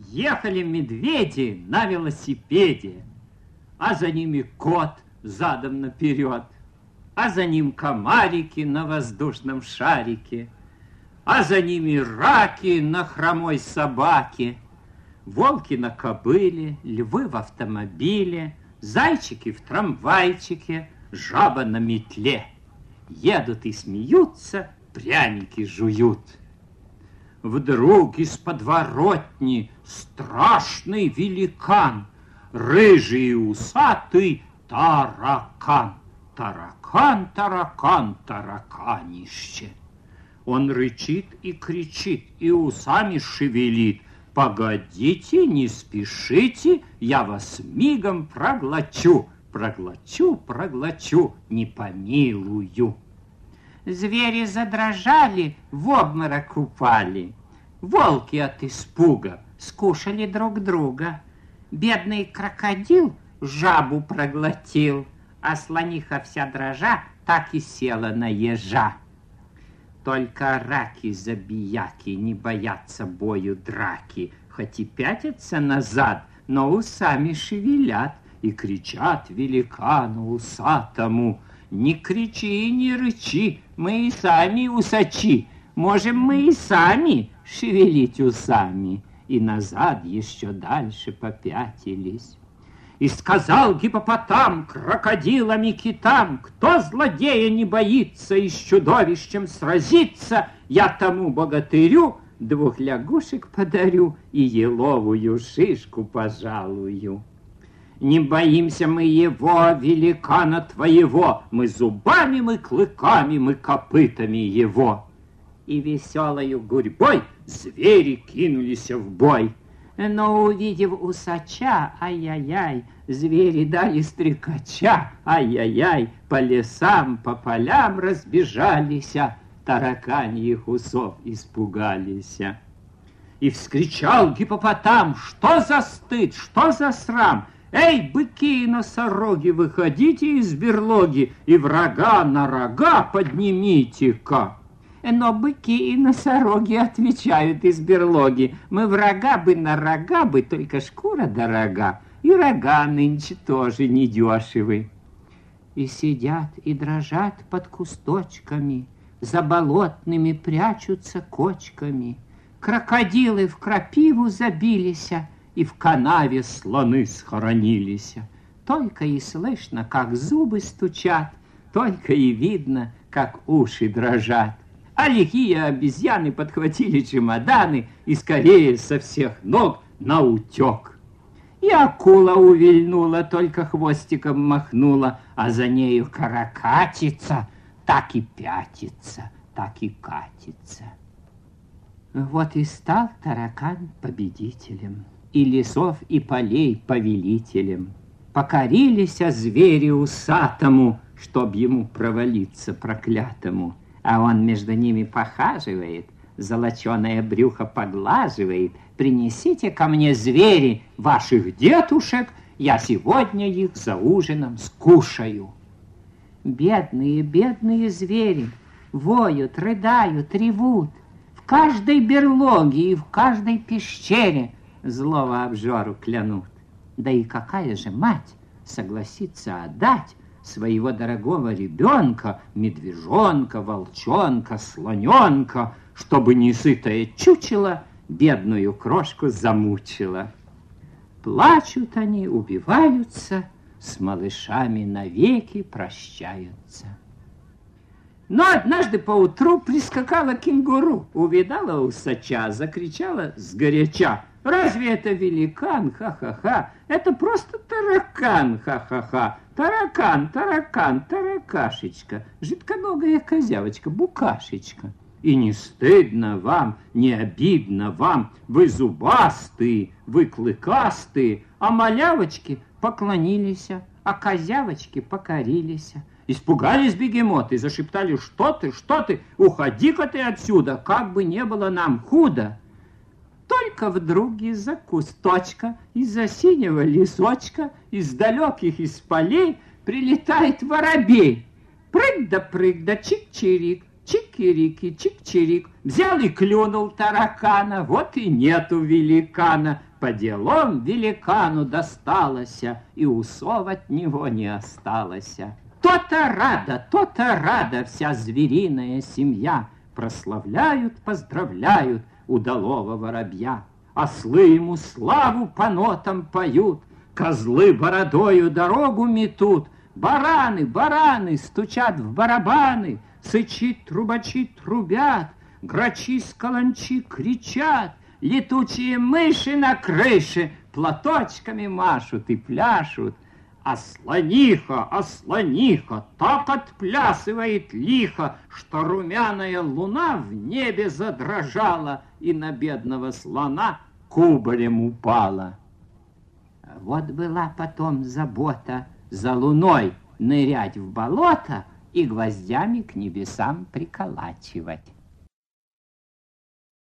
Ехали медведи на велосипеде, а за ними кот задом наперед, а за ним комарики на воздушном шарике, а за ними раки на хромой собаке, волки на кобыле, львы в автомобиле, зайчики в трамвайчике, жаба на метле. Едут и смеются, пряники жуют. Вдруг из подворотни страшный великан, рыжий и усатый таракан. Таракан, таракан, тараканище. Он рычит и кричит, и усами шевелит. Погодите, не спешите, я вас мигом проглочу. Проглочу, проглочу, не помилую. Звери задрожали, в обморок упали. Волки от испуга скушали друг друга. Бедный крокодил жабу проглотил, а слониха вся дрожа так и села на ежа. Только раки-забияки не боятся бою драки, хоть и пятятся назад, но усами шевелят и кричат великану усатому: «Не кричи, не рычи, мы и сами усачи, можем мы и сами шевелить усами». И назад еще дальше попятились. И сказал гиппопотам крокодилам и китам: «Кто злодея не боится и с чудовищем сразится, я тому богатырю 2 лягушек подарю и еловую шишку пожалую». Не боимся мы его, великана твоего, мы зубами, мы клыками, мы копытами его. И веселою гурьбой звери кинулись в бой. Но, увидев усача, ай-яй-яй, звери дали стрекача, ай-яй-яй, по лесам, по полям разбежались, тараканьих усов испугались. И вскричал гиппопотам: «Что за стыд, что за срам? Эй, быки и носороги, выходите из берлоги и врага на рога поднимите-ка». Но быки и носороги отвечают из берлоги: «Мы врага бы на рога бы, только шкура дорога, и рога нынче тоже недешевы». И сидят и дрожат под кусточками, за болотными прячутся кочками. Крокодилы в крапиву забились, и в канаве слоны схоронились. Только и слышно, как зубы стучат, только и видно, как уши дрожат. А лихие обезьяны подхватили чемоданы и скорее со всех ног наутек. И акула увильнула, только хвостиком махнула, а за нею каракатица так и пятится, так и катится. Вот и стал таракан победителем, и лесов, и полей повелителем. Покорились звери усатому, чтоб ему провалиться проклятому. А он между ними похаживает, золоченое брюхо поглаживает. «Принесите ко мне, звери, ваших детушек, я сегодня их за ужином скушаю». Бедные, бедные звери воют, рыдают, ревут. В каждой берлоге и в каждой пещере злого обжору клянут. Да и какая же мать согласится отдать своего дорогого ребенка, медвежонка, волчонка, слоненка, чтобы несытое чучело бедную крошку замучило? Плачут они, убиваются, с малышами навеки прощаются. Но однажды поутру прискакала кенгуру, увидала усача, закричала сгоряча: «Разве это великан? Ха-ха-ха! Это просто таракан! Ха-ха-ха! Таракан, таракан, таракашечка, жидконогая козявочка, букашечка! И не стыдно вам, не обидно вам, вы зубастые, вы клыкастые, а малявочки поклонились, а козявочки покорились». Испугались бегемоты, зашептали: что ты, уходи-ка ты отсюда, как бы не было нам худо». Только вдруг из-за кусточка, из-за синего лесочка, из далеких из полей прилетает воробей. Прыг да чик-чирик, чик кикирики, чик-чирик, взял и клюнул таракана, вот и нету великана. По делам великану досталось, и усов от него не осталось. То-то рада вся звериная семья, прославляют, поздравляют удалого воробья. Ослы ему славу по нотам поют, козлы бородою дорогу метут, бараны стучат в барабаны, сычи, трубачи трубят, грачи с каланчи кричат, летучие мыши на крыше платочками машут и пляшут. А слониха, так отплясывает лихо, что румяная луна в небе задрожала и на бедного слона кубарем упала. Вот была потом забота за луной нырять в болото и гвоздями к небесам приколачивать.